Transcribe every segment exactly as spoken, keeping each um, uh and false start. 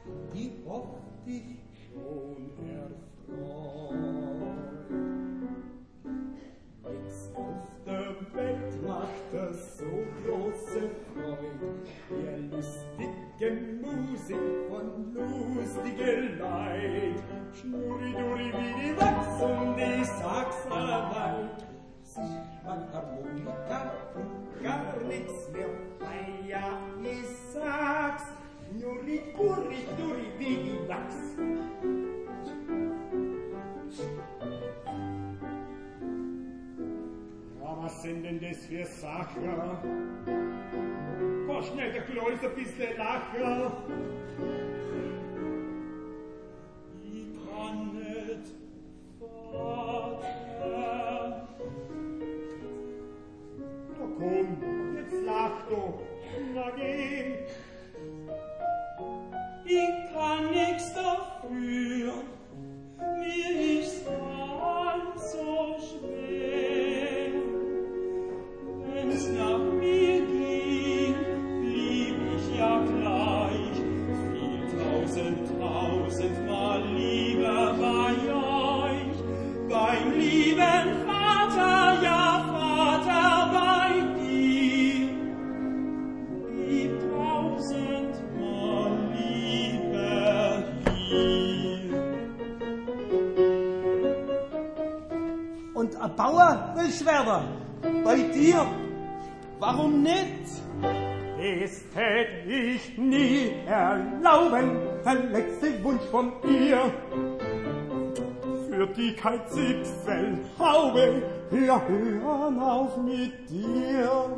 die oft dich schon erfreut. Jetzt auf der Welt macht es so große Freude, der lustigen Musik von lustige Leid. Schnurri-durri wie die Wachs und die Sachserwald, sich an Harmonika und gar nichts mehr frei. Ja, ich sag's, schnurri-durri wie die Wachs. Was sind denn das für Sachen? Komm schnell, der Kleus ein bisschen lachen. Ich kann nicht Vater. Na komm, jetzt lach doch. Na geh. Ich kann nichts dafür. Mir ist ganz so schwer. Wenn's nach mir ging, blieb ich ja gleich viel tausend, tausendmal lieber bei euch, beim lieben Vater, ja Vater, bei dir, blieb tausendmal lieber hier. Und ein Bauer will Schwerter, bei dir. Warum nicht? Das tät ich nie erlauben, der letzte Wunsch von ihr. Für die kein Zipfel Haube, wir hören auf mit dir.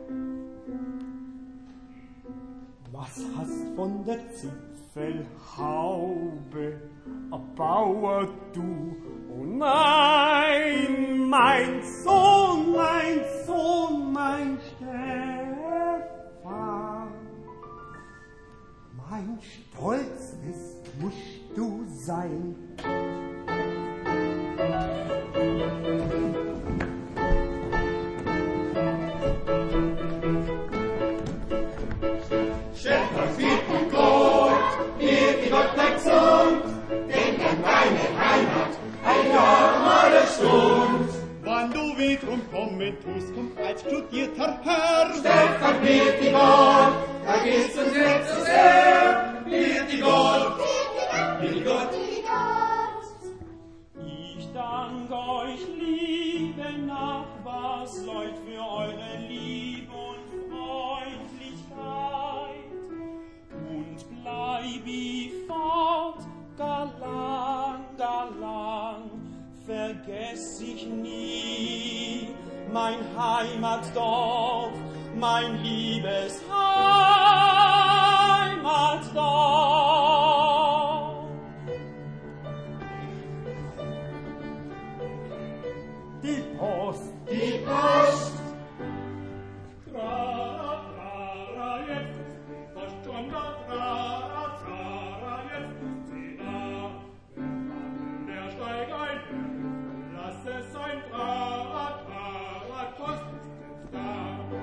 Was hast von der Zipfelhaube, a Bauer du? Oh nein, mein Sohn, mein Sohn, mein Stefan. Mein Stolz, es musst du sein. Stefan spielt gut Gott, wird die Gott nicht gesund, denk an deine Heimat, ein Jahr mal eine Stund. Wann du wiederum kommen tust, kommt als studierter Herr. Stefan wird die Gott, vergiss uns nicht so sehr, wird die Gott, wird die Gott, Ich dank euch, liebe Nachbars, Leut, für eure Liebe und Freundlichkeit. Und bleib ich fort, galant, galant, vergess ich nie mein Heimatdorf, mein liebes Heimatdorf. Die Post, die Post. Trara, trara, jetzt, fast schon da, trara, trara, jetzt, sieh da, der Steig ein, lass es sein, trara, trara, Post ist jetzt da.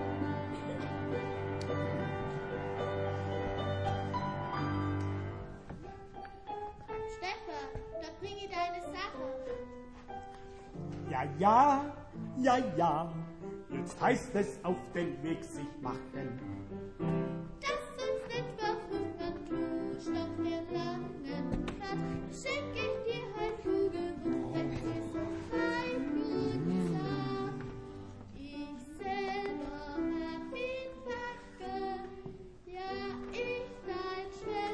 Stefan, da bringe ich deine Sache. Ja, ja, ja, ja, jetzt heißt es auf den Weg sich machen. Dass uns nicht verhungern tust auf der langen Fahrt, schenk ich dir ein Kugel und vergiss ein gutes Haar. Ich selber hab ihn packen, ja, ich dein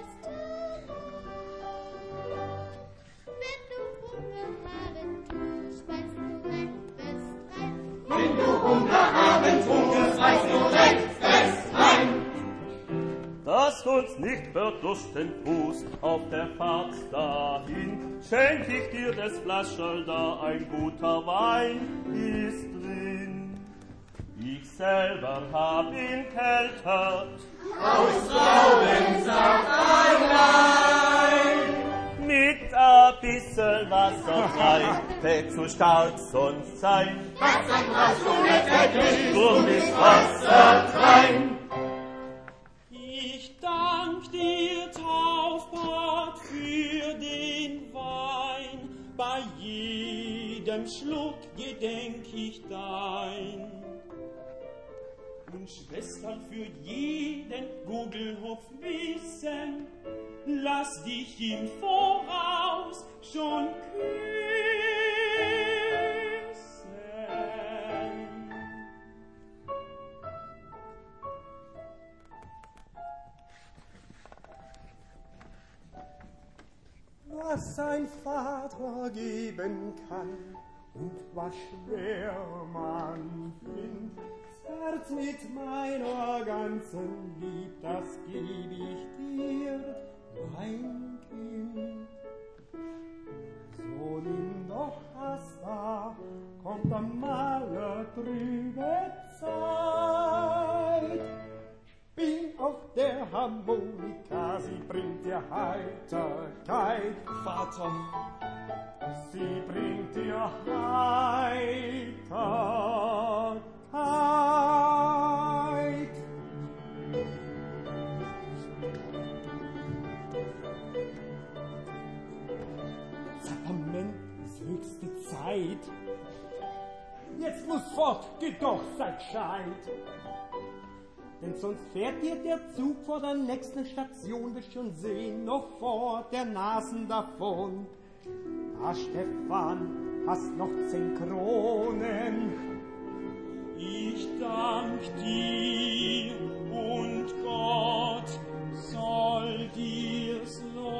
Schwestermann. Wenn du Hunger haben tust, weißt du recht fest rein. Wenn du Hunger haben tust, weißt du recht fest rein. Dass du uns nicht verdursten tust auf der Fahrt dahin, schenk ich dir das Flascherl da, ein guter Wein ist drin. Ich selber hab ihn keltert, Aus Traubensaft allein. mit a bissel Wasser rein, fällt zu stark sonst sein. Was ein Gras du nicht erkriegst, Drum ist Wasser rein. Ich dank dir, Taufpate, jedem Schluck gedenk ich dein. Und Schwestern, für jeden Gugelhupf wissen, lass dich im Voraus schon küssen. Was ein Vater geben kann und was schwer man findet, Herz mit meiner ganzen Lieb, das geb ich dir, mein Kind. So nimm doch Asta, kommt einmal trübe Zeit. Bin auf der Harmonika, sie bringt dir Heiterkeit. Vater, sie bringt dir Heiterkeit. Zapperment, ist höchste Zeit. Jetzt muss fort, geht doch, seid gescheit. Denn sonst fährt dir der Zug vor der nächsten Station, wirst schon sehen, noch vor der Nasen davon. Ah, Stefan, hast noch zehn Kronen. ich dank dir und Gott soll dir's lohnen.